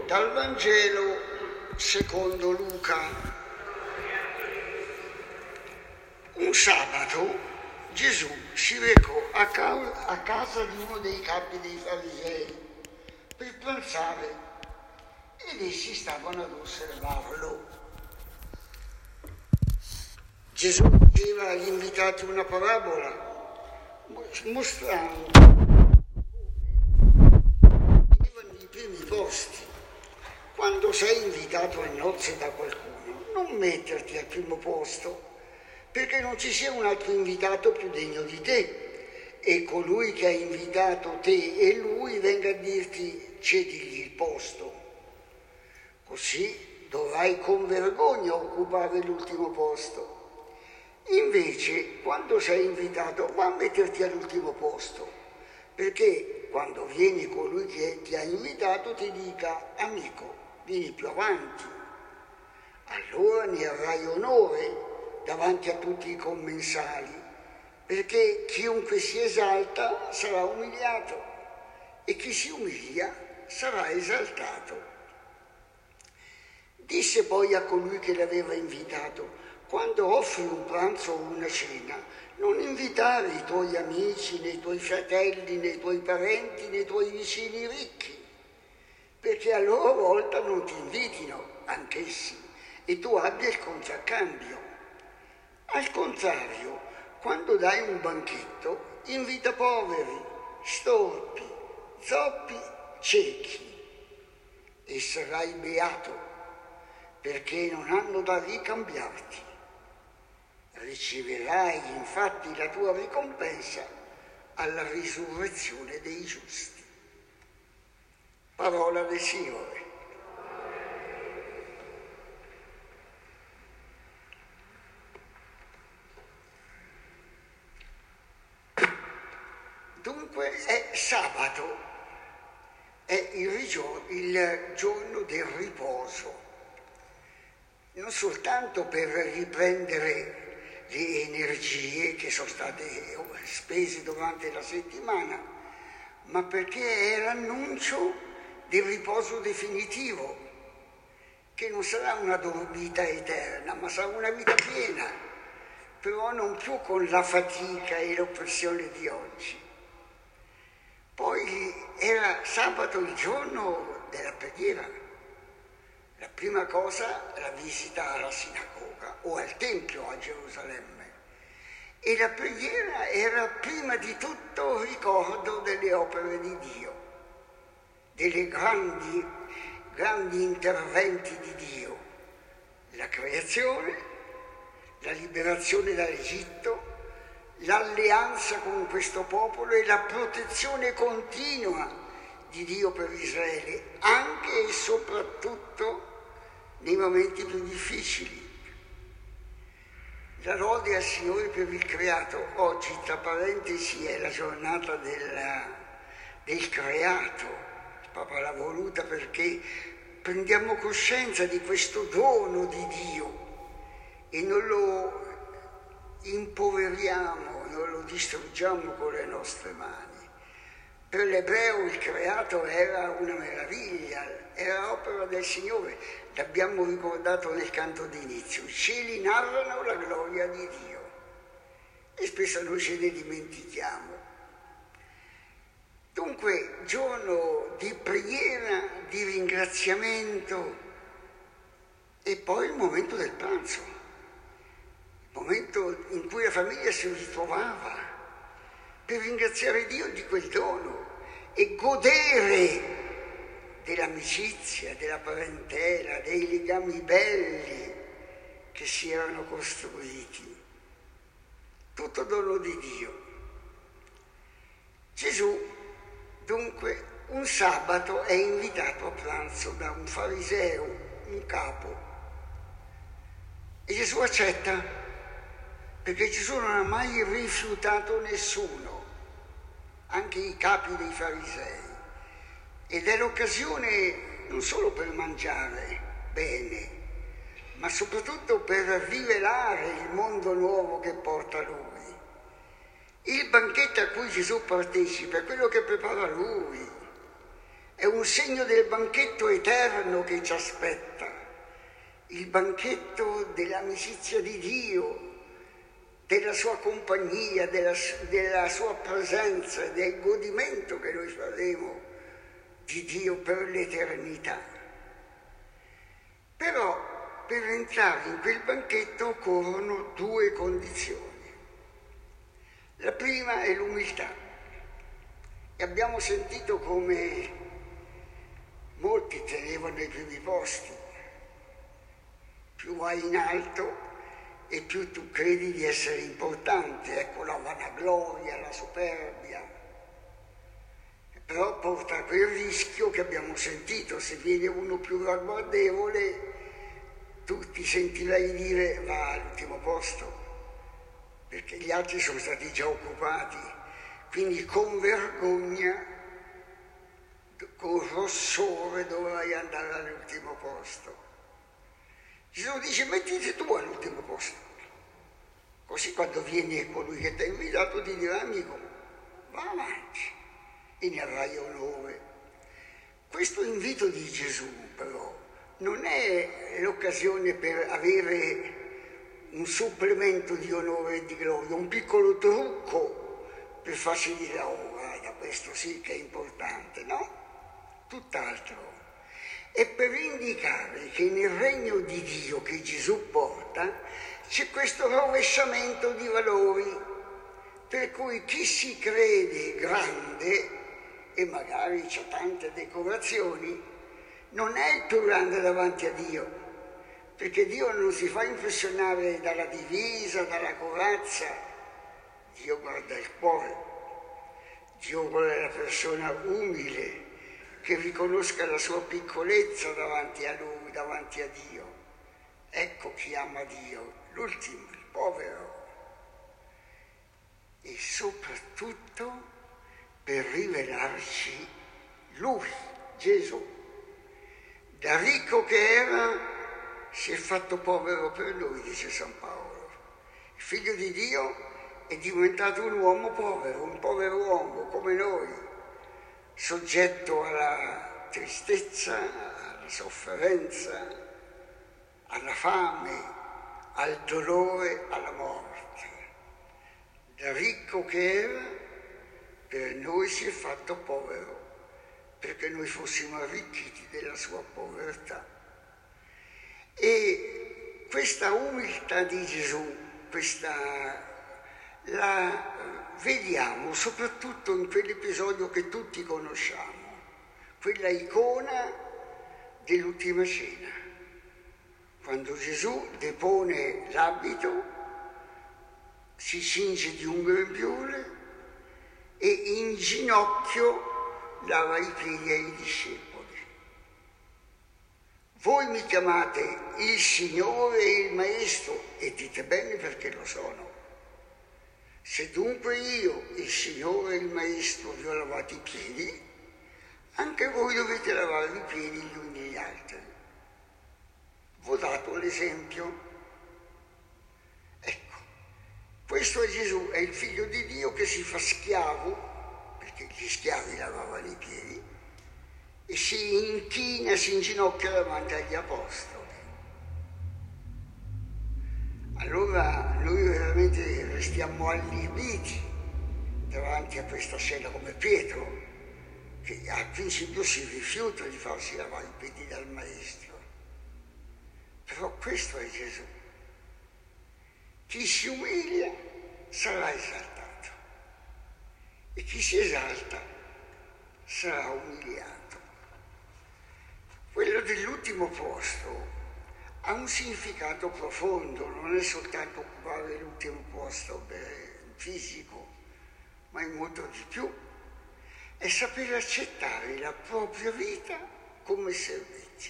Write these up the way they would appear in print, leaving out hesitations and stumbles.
Dal Vangelo secondo Luca. Un sabato Gesù si recò a casa di uno dei capi dei farisei per pranzare ed essi stavano ad osservarlo. Gesù diceva agli invitati una parabola mostrando come avevano i primi posti. Quando sei invitato a nozze da qualcuno, non metterti al primo posto, perché non ci sia un altro invitato più degno di te e colui che ha invitato te e lui venga a dirti cedigli il posto. Così dovrai con vergogna occupare l'ultimo posto. Invece, quando sei invitato, va a metterti all'ultimo posto, perché quando viene colui che ti ha invitato ti dica: amico, vieni più avanti. Allora ne avrai onore davanti a tutti i commensali, perché chiunque si esalta sarà umiliato e chi si umilia sarà esaltato. Disse poi a colui che l'aveva invitato: quando offri un pranzo o una cena, non invitare i tuoi amici, né i tuoi fratelli, né i tuoi parenti, né i tuoi vicini ricchi, perché a loro volta non ti invitino anch'essi e tu abbia il contraccambio. Al contrario, quando dai un banchetto, invita poveri, storpi, zoppi, ciechi, e sarai beato, perché non hanno da ricambiarti. Riceverai infatti la tua ricompensa alla risurrezione dei giusti. Parola del Signore. Dunque è sabato, è il giorno del riposo, non soltanto per riprendere le energie che sono state spese durante la settimana, ma perché è l'annuncio del riposo definitivo, che non sarà una dormita eterna, ma sarà una vita piena, però non più con la fatica e l'oppressione di oggi. Poi era sabato il giorno della preghiera. La prima cosa, la visita alla sinagoga o al Tempio a Gerusalemme. E la preghiera era prima di tutto il ricordo delle opere di Dio, delle grandi interventi di Dio. La creazione, la liberazione dall'Egitto, l'alleanza con questo popolo e la protezione continua di Dio per Israele, anche e soprattutto nei momenti più difficili. La lode al Signore per il creato. Oggi, tra parentesi, è la giornata del creato. Il Papa l'ha voluta perché prendiamo coscienza di questo dono di Dio e non lo impoveriamo, non lo distruggiamo con le nostre mani. Per l'ebreo il creato era una meraviglia, era opera del Signore. L'abbiamo ricordato nel canto d'inizio. I cieli narrano la gloria di Dio e spesso noi ce ne dimentichiamo. Dunque, giorno di preghiera, di ringraziamento e poi il momento del pranzo, il momento in cui la famiglia si ritrovava per ringraziare Dio di quel dono e godere dell'amicizia, della parentela, dei legami belli che si erano costruiti. Tutto dono di Dio. Gesù, dunque, un sabato è invitato a pranzo da un fariseo, un capo. E Gesù accetta, perché Gesù non ha mai rifiutato nessuno, anche i capi dei farisei, ed è l'occasione non solo per mangiare bene, ma soprattutto per rivelare il mondo nuovo che porta lui. Il banchetto a cui Gesù partecipa è quello che prepara lui, è un segno del banchetto eterno che ci aspetta, il banchetto dell'amicizia di Dio, della sua compagnia, della sua presenza, del godimento che noi faremo di Dio per l'eternità. Però per entrare in quel banchetto occorrono due condizioni. La prima è l'umiltà. E abbiamo sentito come molti tenevano i primi posti. Più vai in alto e più tu credi di essere importante. Ecco la vanagloria, la superbia. Però porta quel rischio che abbiamo sentito: se viene uno più ragguardevole, tu ti sentirai dire va all'ultimo posto, perché gli altri sono stati già occupati, quindi con vergogna, con rossore dovrai andare all'ultimo posto. Gesù dice: mettiti tu all'ultimo posto, così quando viene colui che ti ha invitato ti dirà: amico, va avanti e ne avrai onore. Questo invito di Gesù però non è l'occasione per avere un supplemento di onore e di gloria, un piccolo trucco per farsi dire: oh guarda, questo sì che è importante, no? Tutt'altro. È per indicare che nel regno di Dio che Gesù porta c'è questo rovesciamento di valori, per cui chi si crede grande e magari c'ha tante decorazioni non è il più grande davanti a Dio, perché Dio non si fa impressionare dalla divisa, dalla corazza. Dio guarda il cuore, Dio vuole la persona umile, che riconosca la sua piccolezza davanti a Lui, davanti a Dio. Ecco chi ama Dio, l'ultimo, il povero. E soprattutto per rivelarci Lui, Gesù. Da ricco che era, si è fatto povero per noi, dice San Paolo. Il Figlio di Dio è diventato un uomo povero, un povero uomo come noi, soggetto alla tristezza, alla sofferenza, alla fame, al dolore, alla morte. Da ricco che era, per noi si è fatto povero, perché noi fossimo arricchiti della sua povertà. E questa umiltà di Gesù, la vediamo soprattutto in quell'episodio che tutti conosciamo, quella icona dell'ultima cena, quando Gesù depone l'abito, si cinge di un grembiule e in ginocchio lava i piedi ai discepoli. Voi mi chiamate il Signore e il Maestro, e dite bene perché lo sono. Se dunque io, il Signore e il Maestro, vi ho lavato i piedi, anche voi dovete lavare i piedi gli uni agli altri. Vi ho dato l'esempio. Ecco, questo è Gesù, è il Figlio di Dio che si fa schiavo, perché gli schiavi lavavano i piedi, e si inchina, si inginocchia davanti agli apostoli. Allora noi veramente restiamo allibiti davanti a questa scena, come Pietro, che al principio si rifiuta di farsi lavare i piedi dal Maestro. Però questo è Gesù. Chi si umilia sarà esaltato e chi si esalta sarà umiliato. Quello dell'ultimo posto ha un significato profondo, non è soltanto occupare l'ultimo posto fisico, ma è molto di più. È sapere accettare la propria vita come servizio.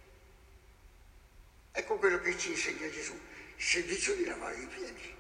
Ecco quello che ci insegna Gesù, il servizio di lavare i piedi.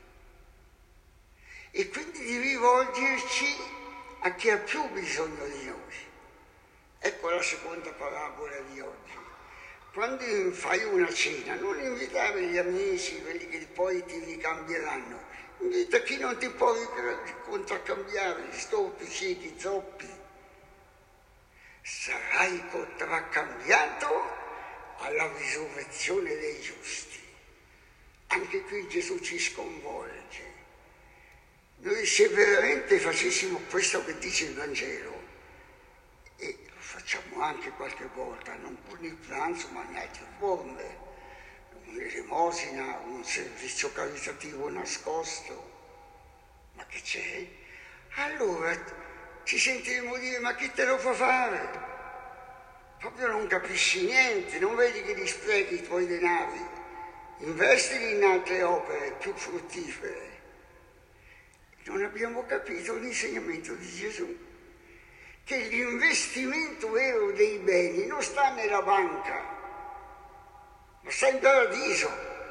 E quindi di rivolgerci a chi ha più bisogno di noi. Ecco la seconda parabola di oggi. Quando fai una cena, non invitare gli amici, quelli che poi ti ricambieranno. Invita chi non ti può contraccambiare, gli storpi, ciechi, zoppi. sarai contraccambiato alla risurrezione dei giusti. Anche qui Gesù ci sconvolge. Noi se veramente facessimo questo che dice il Vangelo, e lo facciamo anche qualche volta, non con il pranzo ma in altre forme, un'elemosina, un servizio caritativo nascosto, ma che c'è? Allora ci sentiremo dire: ma chi te lo fa fare? Proprio non capisci niente, non vedi che li sprechi i tuoi denari, investili in altre opere più fruttifere. Non abbiamo capito l'insegnamento di Gesù, che l'investimento vero dei beni non sta nella banca, ma sta in paradiso,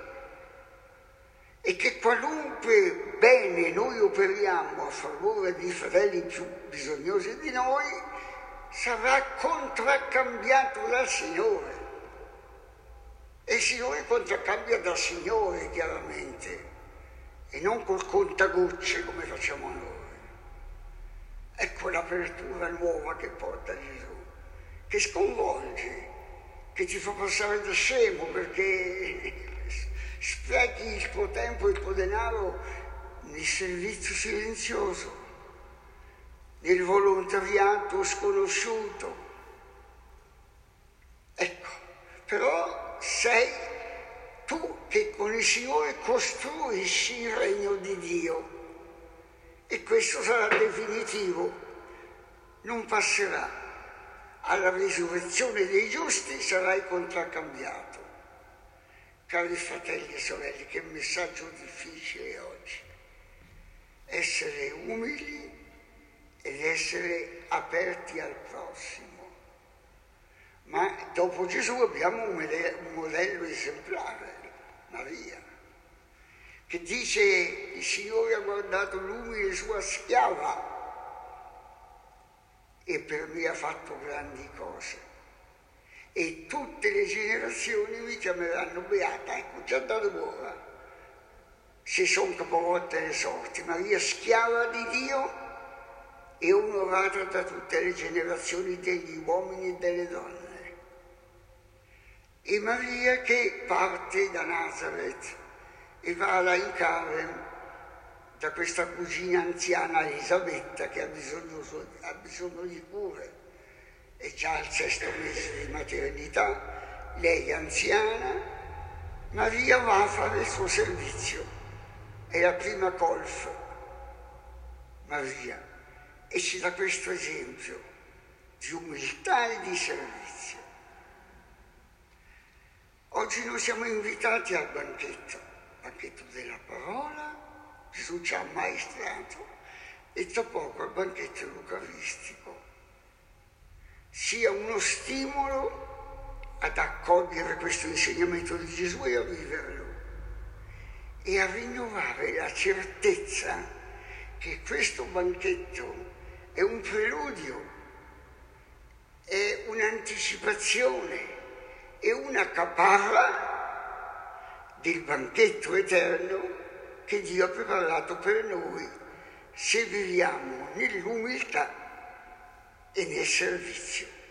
e che qualunque bene noi operiamo a favore di fratelli più bisognosi di noi sarà contraccambiato dal Signore. E il Signore contraccambia dal Signore, chiaramente, e non col contagocce come facciamo noi. Ecco l'apertura nuova che porta Gesù, che sconvolge, che ti fa passare da scemo, perché sprechi il tuo tempo e il tuo denaro nel servizio silenzioso, nel volontariato sconosciuto. Ecco, però sei tu che con il Signore costruisci il regno di Dio, e questo sarà definitivo, non passerà. Alla risurrezione dei giusti sarai contraccambiato. Cari fratelli e sorelle, che messaggio difficile oggi. Essere umili ed essere aperti al prossimo. Ma dopo Gesù abbiamo un modello esemplare, Maria, che dice: il Signore ha guardato l'umile sua schiava e per me ha fatto grandi cose, e tutte le generazioni mi chiameranno beata. Ecco, già da ora si sono capovolte le sorti. Maria schiava di Dio e onorata da tutte le generazioni degli uomini e delle donne. E Maria che parte da Nazareth e va là in Carem da questa cugina anziana Elisabetta, che ha bisogno di cure, è già al 6° mese di maternità, lei è anziana. Maria va a fare il suo servizio, è la prima colf, Maria, e ci dà questo esempio di umiltà e di servizio. Oggi noi siamo invitati al banchetto della parola. Gesù ci ha ammaestrato, e tra poco al banchetto eucaristico. Sia uno stimolo ad accogliere questo insegnamento di Gesù e a viverlo, e a rinnovare la certezza che questo banchetto è un preludio, è un'anticipazione, è una caparra del banchetto eterno che Dio ha preparato per noi se viviamo nell'umiltà e nel servizio.